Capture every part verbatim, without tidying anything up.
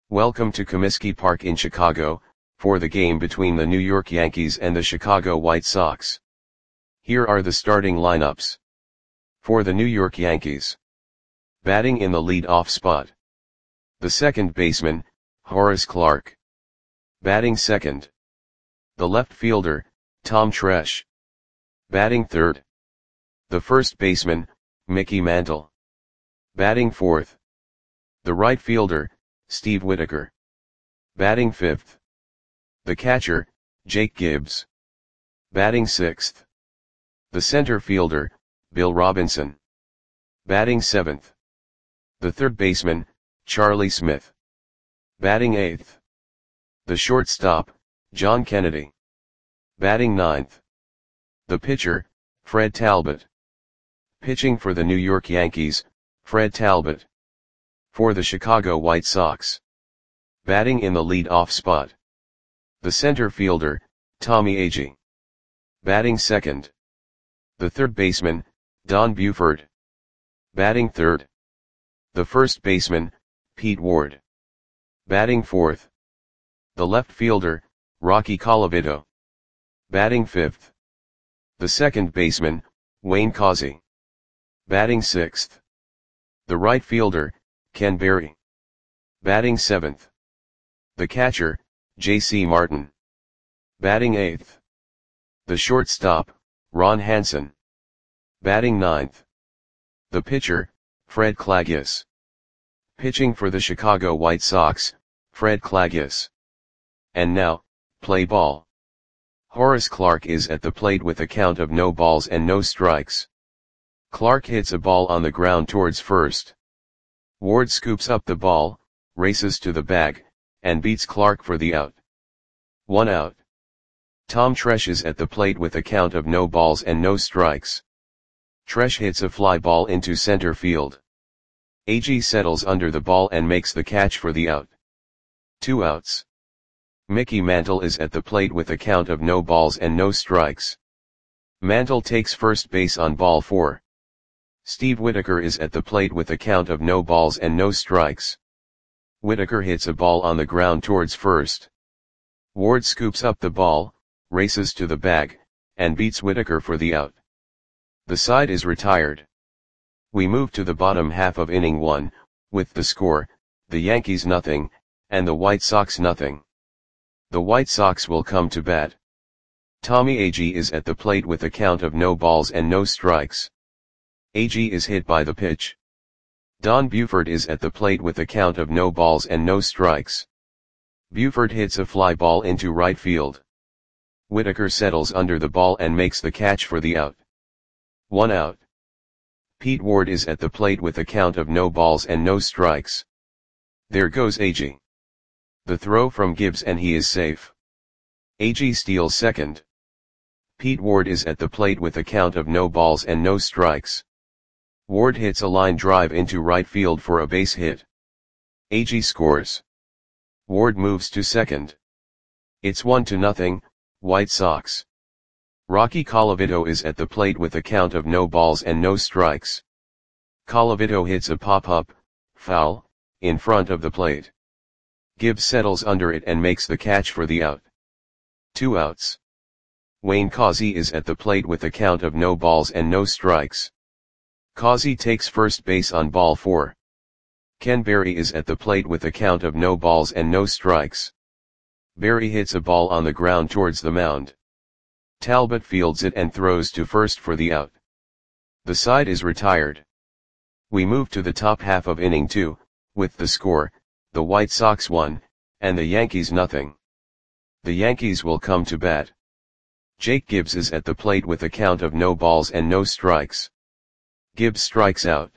Welcome to Comiskey Park in Chicago, for the game between the New York Yankees and the Chicago White Sox. Here are the starting lineups. For the New York Yankees. Batting in the lead-off spot. The second baseman, Horace Clarke. Batting second. The left fielder, Tom Tresh. Batting third. The first baseman, Mickey Mantle. Batting fourth. The right fielder, Steve Whitaker. Batting fifth. The catcher, Jake Gibbs. Batting sixth. The center fielder, Bill Robinson. Batting seventh. The third baseman, Charlie Smith. Batting eighth. The shortstop, John Kennedy. Batting ninth. The pitcher, Fred Talbot. Pitching for the New York Yankees, Fred Talbot. For the Chicago White Sox. Batting in the lead-off spot. The center fielder, Tommy Agee. Batting second. The third baseman, Don Buford. Batting third. The first baseman, Pete Ward. Batting fourth. The left fielder, Rocky Colavito. Batting fifth. The second baseman, Wayne Causey. Batting sixth. The right fielder, Ken Berry. Batting seventh. The catcher, J C Martin. Batting eighth. The shortstop, Ron Hansen. Batting ninth. The pitcher, Fred Clagius. Pitching for the Chicago White Sox, Fred Clagius. And now, play ball. Horace Clarke is at the plate with a count of no balls and no strikes. Clarke hits a ball on the ground towards first. Ward scoops up the ball, races to the bag, and beats Clarke for the out. One out. Tom Tresh is at the plate with a count of no balls and no strikes. Tresh hits a fly ball into center field. Agee settles under the ball and makes the catch for the out. Two outs. Mickey Mantle is at the plate with a count of no balls and no strikes. Mantle takes first base on ball four. Steve Whitaker is at the plate with a count of no balls and no strikes. Whitaker hits a ball on the ground towards first. Ward scoops up the ball, races to the bag, and beats Whitaker for the out. The side is retired. We move to the bottom half of inning one, with the score, the Yankees nothing, and the White Sox nothing. The White Sox will come to bat. Tommy Agee is at the plate with a count of no balls and no strikes. Agee is hit by the pitch. Don Buford is at the plate with a count of no balls and no strikes. Buford hits a fly ball into right field. Whitaker settles under the ball and makes the catch for the out. One out. Pete Ward is at the plate with a count of no balls and no strikes. There goes Agee. The throw from Gibbs and he is safe. Agee steals second. Pete Ward is at the plate with a count of no balls and no strikes. Ward hits a line drive into right field for a base hit. Agee scores. Ward moves to second. It's one to nothing, White Sox. Rocky Colavito is at the plate with a count of no balls and no strikes. Colavito hits a pop-up, foul, in front of the plate. Gibbs settles under it and makes the catch for the out. Two outs. Wayne Causey is at the plate with a count of no balls and no strikes. Causey takes first base on ball four. Ken Berry is at the plate with a count of no balls and no strikes. Berry hits a ball on the ground towards the mound. Talbot fields it and throws to first for the out. The side is retired. We move to the top half of inning two, with the score, the White Sox one, and the Yankees nothing. The Yankees will come to bat. Jake Gibbs is at the plate with a count of no balls and no strikes. Gibbs strikes out.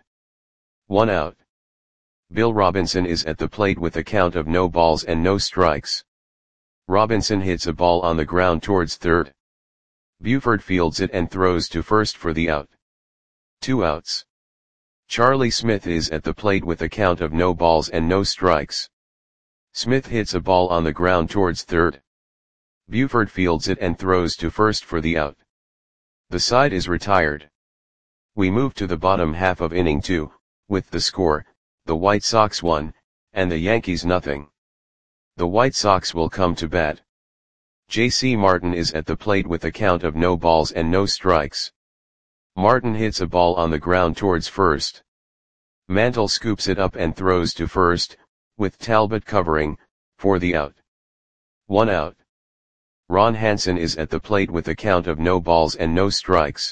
One out. Bill Robinson is at the plate with a count of no balls and no strikes. Robinson hits a ball on the ground towards third. Buford fields it and throws to first for the out. Two outs. Charlie Smith is at the plate with a count of no balls and no strikes. Smith hits a ball on the ground towards third. Buford fields it and throws to first for the out. The side is retired. We move to the bottom half of inning two, with the score, the White Sox one, and the Yankees nothing. The White Sox will come to bat. J C Martin is at the plate with a count of no balls and no strikes. Martin hits a ball on the ground towards first. Mantle scoops it up and throws to first, with Talbot covering, for the out. One out. Ron Hansen is at the plate with a count of no balls and no strikes.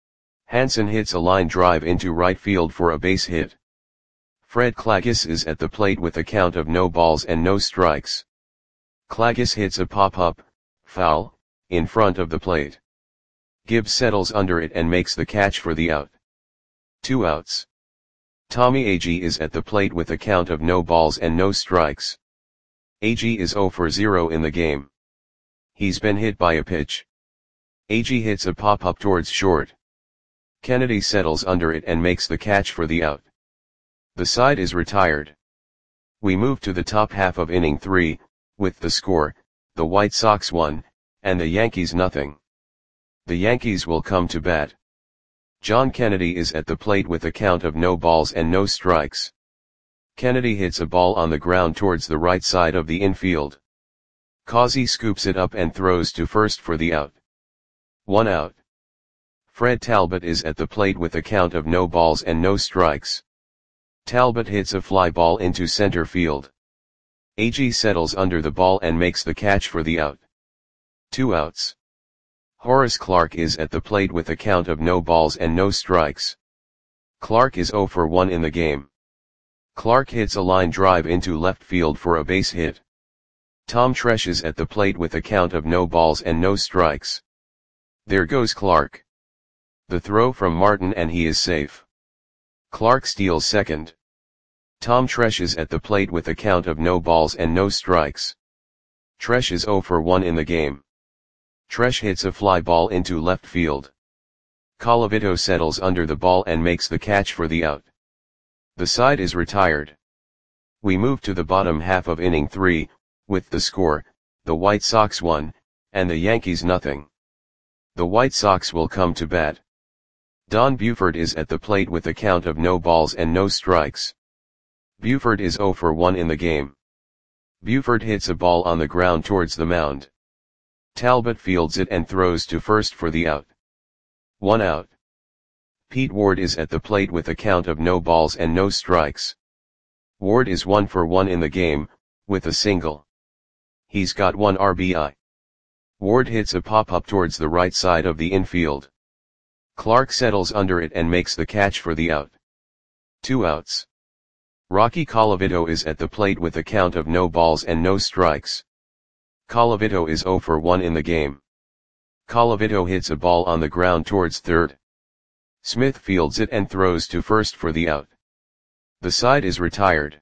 Hansen hits a line drive into right field for a base hit. Fred Klages is at the plate with a count of no balls and no strikes. Klages hits a pop-up, foul, in front of the plate. Gibbs settles under it and makes the catch for the out. Two outs. Tommy Agee is at the plate with a count of no balls and no strikes. Agee is zero for zero in the game. He's been hit by a pitch. Agee hits a pop-up towards short. Kennedy settles under it and makes the catch for the out. The side is retired. We move to the top half of inning three, with the score, the White Sox one, and the Yankees nothing. The Yankees will come to bat. John Kennedy is at the plate with a count of no balls and no strikes. Kennedy hits a ball on the ground towards the right side of the infield. Causey scoops it up and throws to first for the out. One out. Fred Talbot is at the plate with a count of no balls and no strikes. Talbot hits a fly ball into center field. Agee settles under the ball and makes the catch for the out. Two outs. Horace Clarke is at the plate with a count of no balls and no strikes. Clarke is zero for one in the game. Clarke hits a line drive into left field for a base hit. Tom Tresh is at the plate with a count of no balls and no strikes. There goes Clarke. The throw from Martin and he is safe. Clarke steals second. Tom Tresh is at the plate with a count of no balls and no strikes. Tresh is zero for one in the game. Tresh hits a fly ball into left field. Colavito settles under the ball and makes the catch for the out. The side is retired. We move to the bottom half of inning three, with the score, the White Sox one, and the Yankees nothing. The White Sox will come to bat. Don Buford is at the plate with a count of no balls and no strikes. Buford is zero for one in the game. Buford hits a ball on the ground towards the mound. Talbot fields it and throws to first for the out. One out. Pete Ward is at the plate with a count of no balls and no strikes. Ward is one for one in the game, with a single. He's got one R B I. Ward hits a pop-up towards the right side of the infield. Clarke settles under it and makes the catch for the out. Two outs. Rocky Colavito is at the plate with a count of no balls and no strikes. Colavito is zero for one in the game. Colavito hits a ball on the ground towards third. Smith fields it and throws to first for the out. The side is retired.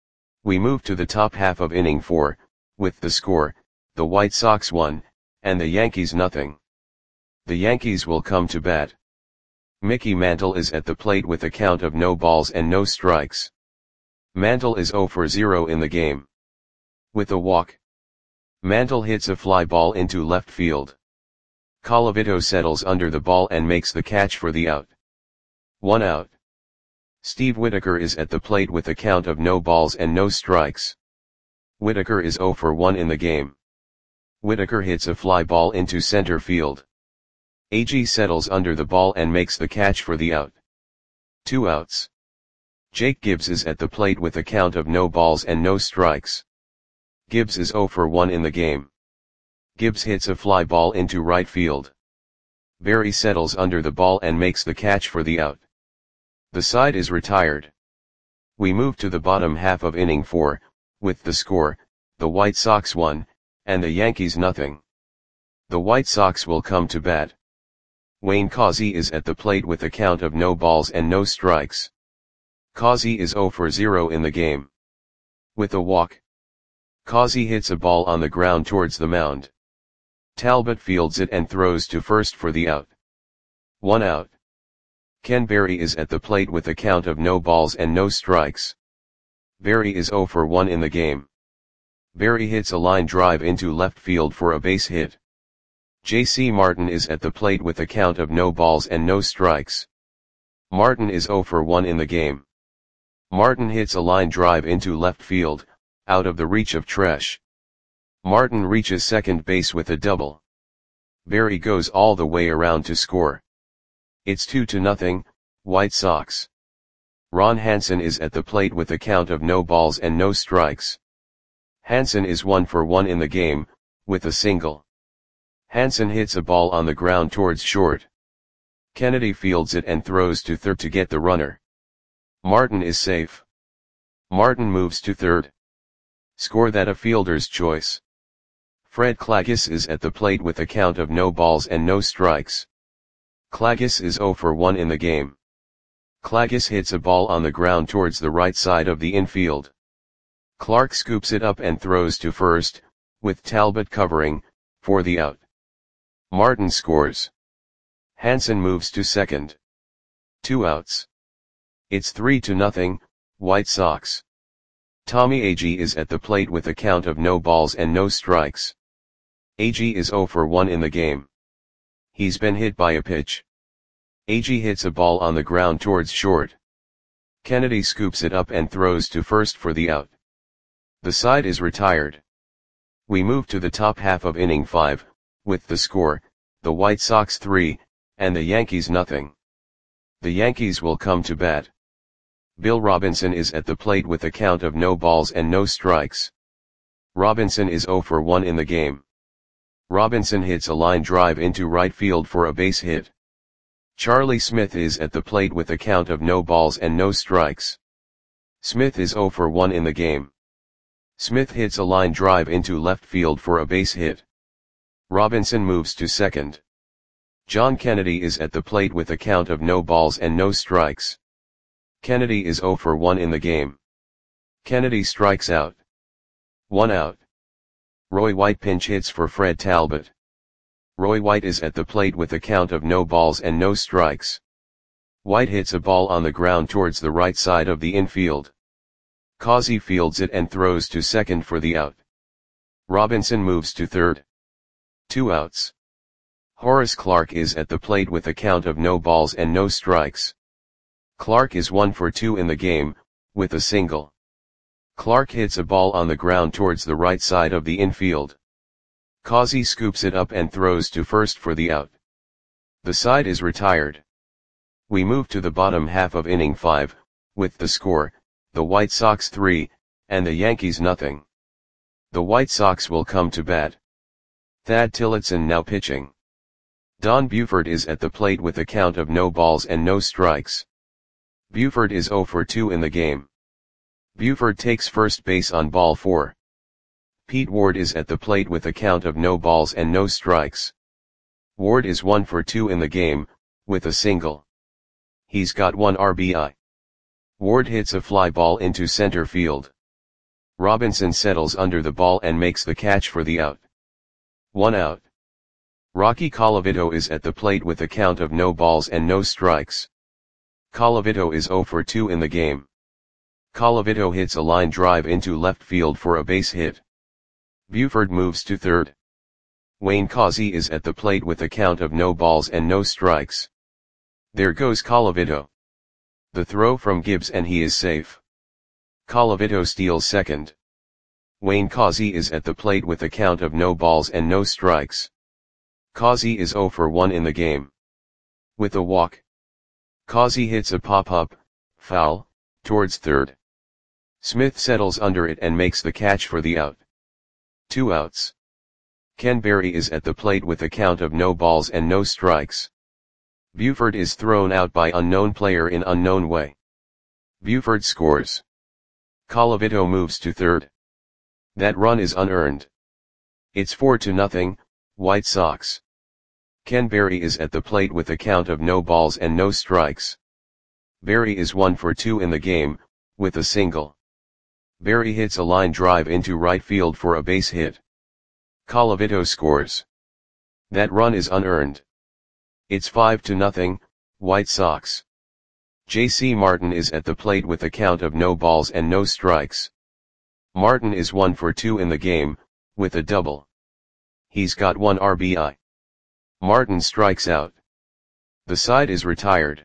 We move to the top half of inning four, with the score, the White Sox one, and the Yankees nothing. The Yankees will come to bat. Mickey Mantle is at the plate with a count of no balls and no strikes. Mantle is zero for zero in the game. With a walk. Mantle hits a fly ball into left field. Colavito settles under the ball and makes the catch for the out. One out. Steve Whitaker is at the plate with a count of no balls and no strikes. Whitaker is zero for one in the game. Whitaker hits a fly ball into center field. Agee settles under the ball and makes the catch for the out. Two outs. Jake Gibbs is at the plate with a count of no balls and no strikes. Gibbs is zero for one in the game. Gibbs hits a fly ball into right field. Berry settles under the ball and makes the catch for the out. The side is retired. We move to the bottom half of inning four, with the score, the White Sox one, and the Yankees nothing. The White Sox will come to bat. Wayne Causey is at the plate with a count of no balls and no strikes. Causey is zero for zero in the game. With a walk. Causey hits a ball on the ground towards the mound. Talbot fields it and throws to first for the out. One out. Ken Berry is at the plate with a count of no balls and no strikes. Berry is zero for one in the game. Berry hits a line drive into left field for a base hit. J C Martin is at the plate with a count of no balls and no strikes. Martin is zero for one in the game. Martin hits a line drive into left field, out of the reach of Tresh. Martin reaches second base with a double. Berry goes all the way around to score. It's two to nothing, White Sox. Ron Hansen is at the plate with a count of no balls and no strikes. Hansen is one for one in the game, with a single. Hansen hits a ball on the ground towards short. Kennedy fields it and throws to third to get the runner. Martin is safe. Martin moves to third. Score that a fielder's choice. Fred Klages is at the plate with a count of no balls and no strikes. Klages is zero for one in the game. Klages hits a ball on the ground towards the right side of the infield. Clark scoops it up and throws to first, with Talbot covering, for the out. Martin scores. Hansen moves to second. Two outs. It's three to nothing, White Sox. Tommy Agee is at the plate with a count of no balls and no strikes. Agee is zero for one in the game. He's been hit by a pitch. Agee hits a ball on the ground towards short. Kennedy scoops it up and throws to first for the out. The side is retired. We move to the top half of inning five, with the score, the White Sox three, and the Yankees nothing. The Yankees will come to bat. Bill Robinson is at the plate with a count of no balls and no strikes. Robinson is zero for one in the game. Robinson hits a line drive into right field for a base hit. Charlie Smith is at the plate with a count of no balls and no strikes. Smith is zero for one in the game. Smith hits a line drive into left field for a base hit. Robinson moves to second. John Kennedy is at the plate with a count of no balls and no strikes. Kennedy is zero for one in the game. Kennedy strikes out. One out. Roy White pinch hits for Fred Talbot. Roy White is at the plate with a count of no balls and no strikes. White hits a ball on the ground towards the right side of the infield. Causey fields it and throws to second for the out. Robinson moves to third. Two outs. Horace Clarke is at the plate with a count of no balls and no strikes. Clarke is one for two in the game, with a single. Clarke hits a ball on the ground towards the right side of the infield. Causey scoops it up and throws to first for the out. The side is retired. We move to the bottom half of inning five, with the score, the White Sox three, and the Yankees nothing. The White Sox will come to bat. Thad Tillotson now pitching. Don Buford is at the plate with a count of no balls and no strikes. Buford is zero for two in the game. Buford takes first base on ball four. Pete Ward is at the plate with a count of no balls and no strikes. Ward is one for two in the game, with a single. He's got one R B I. Ward hits a fly ball into center field. Robinson settles under the ball and makes the catch for the out. One out. Rocky Colavito is at the plate with a count of no balls and no strikes. Colavito is zero for two in the game. Colavito hits a line drive into left field for a base hit. Buford moves to third. Wayne Causey is at the plate with a count of no balls and no strikes. There goes Colavito. The throw from Gibbs and he is safe. Colavito steals second. Wayne Causey is at the plate with a count of no balls and no strikes. Causey is zero for one in the game. With a walk. Causey hits a pop-up, foul, towards third. Smith settles under it and makes the catch for the out. Two outs. Ken Berry is at the plate with a count of no balls and no strikes. Buford is thrown out by unknown player in unknown way. Buford scores. Colavito moves to third. That run is unearned. It's four to nothing, White Sox. Ken Berry is at the plate with a count of no balls and no strikes. Berry is one for two in the game, with a single. Berry hits a line drive into right field for a base hit. Colavito scores. That run is unearned. It's five to nothing, White Sox. J C Martin is at the plate with a count of no balls and no strikes. Martin is one for two in the game, with a double. He's got one R B I. Martin strikes out. The side is retired.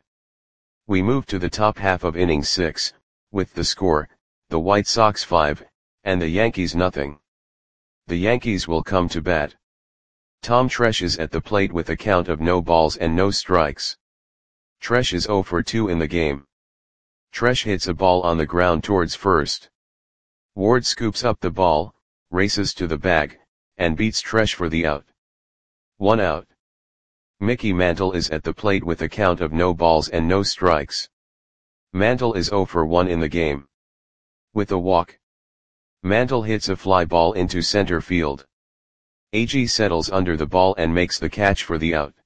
We move to the top half of inning six, with the score, the White Sox five, and the Yankees nothing. The Yankees will come to bat. Tom Tresh is at the plate with a count of no balls and no strikes. Tresh is oh for two in the game. Tresh hits a ball on the ground towards first. Ward scoops up the ball, races to the bag, and beats Tresh for the out. One out. Mickey Mantle is at the plate with a count of no balls and no strikes. Mantle is oh for one in the game. With a walk, Mantle hits a fly ball into center field. Agee settles under the ball and makes the catch for the out.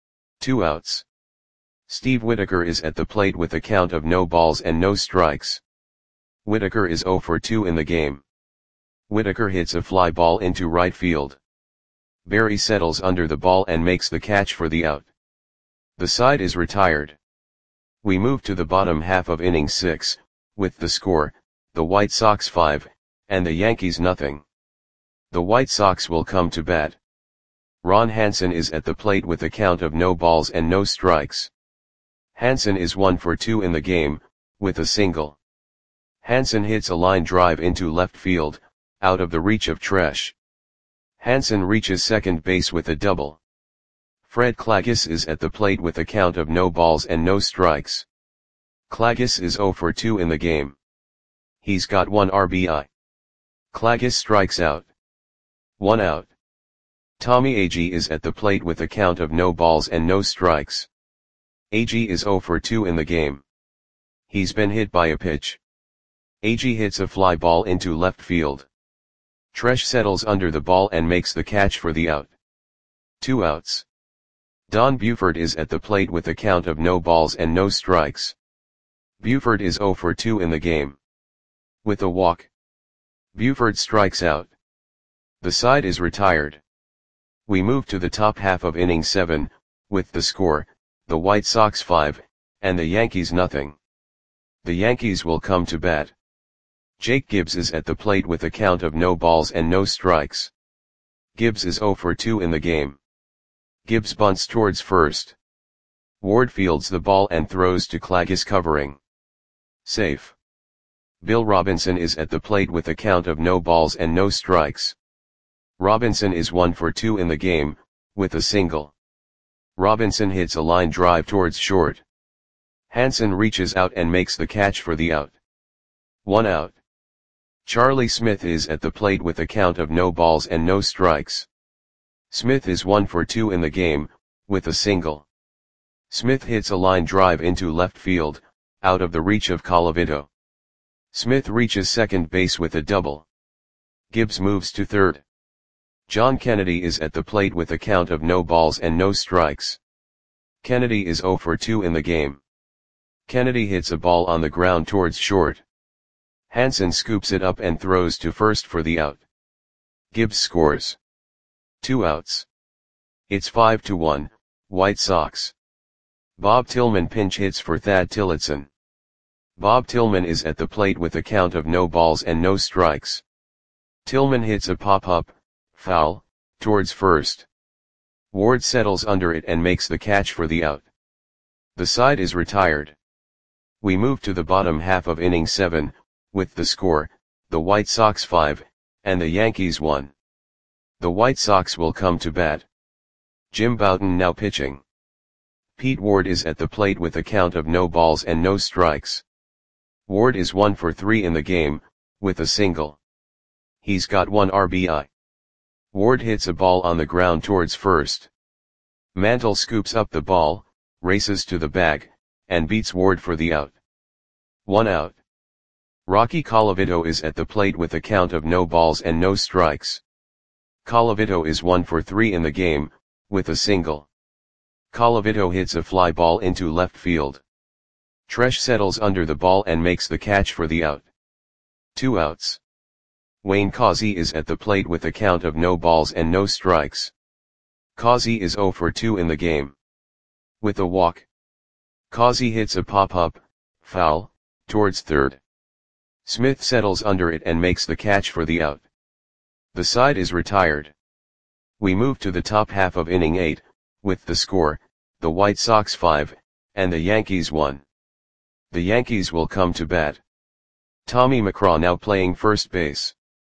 Two outs. Steve Whitaker is at the plate with a count of no balls and no strikes. Whitaker is oh for two in the game. Whitaker hits a fly ball into right field. Berry settles under the ball and makes the catch for the out. The side is retired. We move to the bottom half of inning six, with the score, the White Sox five, and the Yankees nothing. The White Sox will come to bat. Ron Hansen is at the plate with a count of no balls and no strikes. Hansen is one for two in the game, with a single. Hansen hits a line drive into left field, out of the reach of Tresh. Hansen reaches second base with a double. Fred Klages is at the plate with a count of no balls and no strikes. Klages is oh for two in the game. He's got one R B I. Klages strikes out. One out. Tommy Agee is at the plate with a count of no balls and no strikes. Agee is oh for two in the game. He's been hit by a pitch. Agee hits a fly ball into left field. Tresh settles under the ball and makes the catch for the out. Two outs. Don Buford is at the plate with a count of no balls and no strikes. Buford is oh for two in the game. With a walk, Buford strikes out. The side is retired. We move to the top half of inning seven, with the score, the White Sox five, and the Yankees nothing. The Yankees will come to bat. Jake Gibbs is at the plate with a count of no balls and no strikes. Gibbs is oh for two in the game. Gibbs bunts towards first. Ward fields the ball and throws to Klages covering. Safe. Bill Robinson is at the plate with a count of no balls and no strikes. Robinson is one for two in the game, with a single. Robinson hits a line drive towards short. Hansen reaches out and makes the catch for the out. One out. Charlie Smith is at the plate with a count of no balls and no strikes. Smith is one for two in the game, with a single. Smith hits a line drive into left field, out of the reach of Colavito. Smith reaches second base with a double. Gibbs moves to third. John Kennedy is at the plate with a count of no balls and no strikes. Kennedy is oh for two in the game. Kennedy hits a ball on the ground towards short. Hansen scoops it up and throws to first for the out. Gibbs scores. Two outs. It's five to one, White Sox. Bob Tillman pinch hits for Thad Tillotson. Bob Tillman is at the plate with a count of no balls and no strikes. Tillman hits a pop-up, foul, towards first. Ward settles under it and makes the catch for the out. The side is retired. We move to the bottom half of inning seven, with the score, the White Sox five, and the Yankees one. The White Sox will come to bat. Jim Bouton now pitching. Pete Ward is at the plate with a count of no balls and no strikes. Ward is one for three in the game, with a single. He's got one R B I. Ward hits a ball on the ground towards first. Mantle scoops up the ball, races to the bag, and beats Ward for the out. One out. Rocky Colavito is at the plate with a count of no balls and no strikes. Colavito is one for three in the game, with a single. Colavito hits a fly ball into left field. Tresh settles under the ball and makes the catch for the out. Two outs. Wayne Causey is at the plate with a count of no balls and no strikes. Causey is oh for two in the game. With a walk, Causey hits a pop-up, foul, towards third. Smith settles under it and makes the catch for the out. The side is retired. We move to the top half of inning eight, with the score, the White Sox five, and the Yankees one. The Yankees will come to bat. Tommy McGraw now playing first base.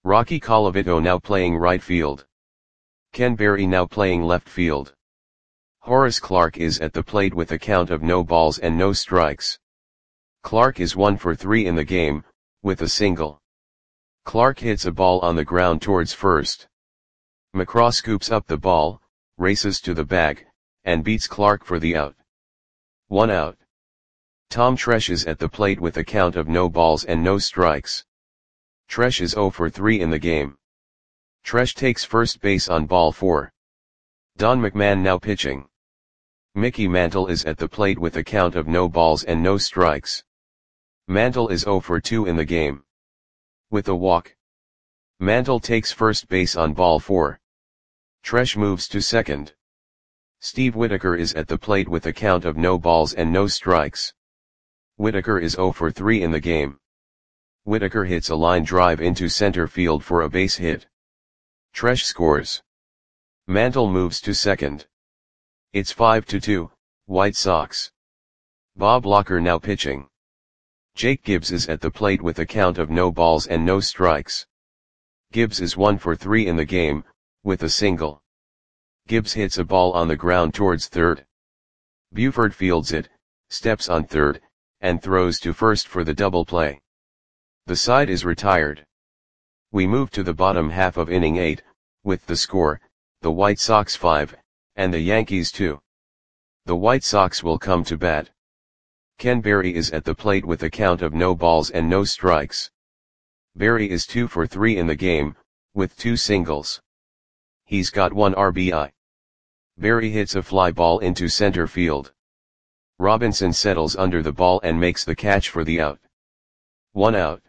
Rocky Colavito now playing right field. Ken Berry now playing left field. Horace Clarke is at the plate with a count of no balls and no strikes. Clarke is one for three in the game, with a single. Clarke hits a ball on the ground towards first. McCraw scoops up the ball, races to the bag, and beats Clarke for the out. One out. Tom Tresh is at the plate with a count of no balls and no strikes. Tresh is zero for three in the game. Tresh takes first base on ball four. Don McMahon now pitching. Mickey Mantle is at the plate with a count of no balls and no strikes. Mantle is zero for two in the game. With a walk. Mantle takes first base on ball four. Tresh moves to second. Steve Whitaker is at the plate with a count of no balls and no strikes. Whitaker is zero for three in the game. Whitaker hits a line drive into center field for a base hit. Tresh scores. Mantle moves to second. It's five to two, White Sox. Bob Locker now pitching. Jake Gibbs is at the plate with a count of no balls and no strikes. Gibbs is one for three in the game, with a single. Gibbs hits a ball on the ground towards third. Buford fields it, steps on third, and throws to first for the double play. The side is retired. We move to the bottom half of inning eight, with the score, the White Sox five, and the Yankees two. The White Sox will come to bat. Ken Berry is at the plate with a count of no balls and no strikes. Berry is two for three in the game, with two singles. He's got one R B I. Berry hits a fly ball into center field. Robinson settles under the ball and makes the catch for the out. One out.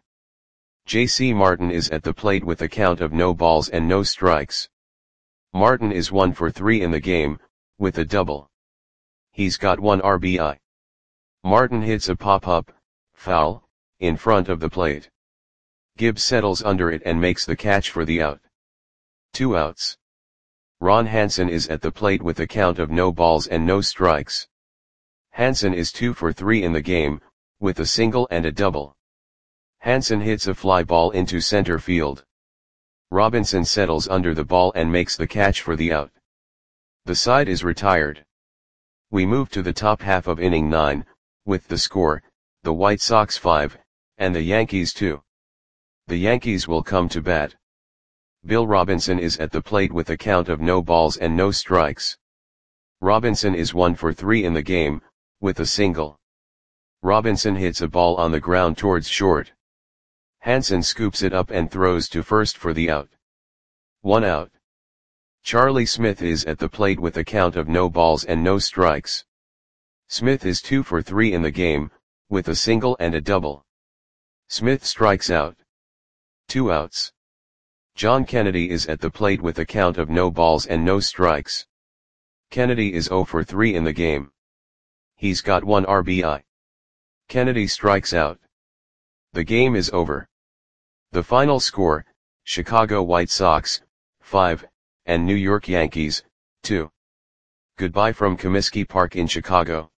J C Martin is at the plate with a count of no balls and no strikes. Martin is one for three in the game, with a double. He's got one R B I. Martin hits a pop-up, foul, in front of the plate. Gibbs settles under it and makes the catch for the out. Two outs. Ron Hansen is at the plate with a count of no balls and no strikes. Hansen is two for three in the game, with a single and a double. Hansen hits a fly ball into center field. Robinson settles under the ball and makes the catch for the out. The side is retired. We move to the top half of inning nine, with the score, the White Sox five, and the Yankees two. The Yankees will come to bat. Bill Robinson is at the plate with a count of no balls and no strikes. Robinson is one for three in the game, with a single. Robinson hits a ball on the ground towards short. Hansen scoops it up and throws to first for the out. One out. Charlie Smith is at the plate with a count of no balls and no strikes. Smith is two for three in the game, with a single and a double. Smith strikes out. Two outs. John Kennedy is at the plate with a count of no balls and no strikes. Kennedy is zero for three in the game. He's got one R B I. Kennedy strikes out. The game is over. The final score, Chicago White Sox, five, and New York Yankees, two. Goodbye from Comiskey Park in Chicago.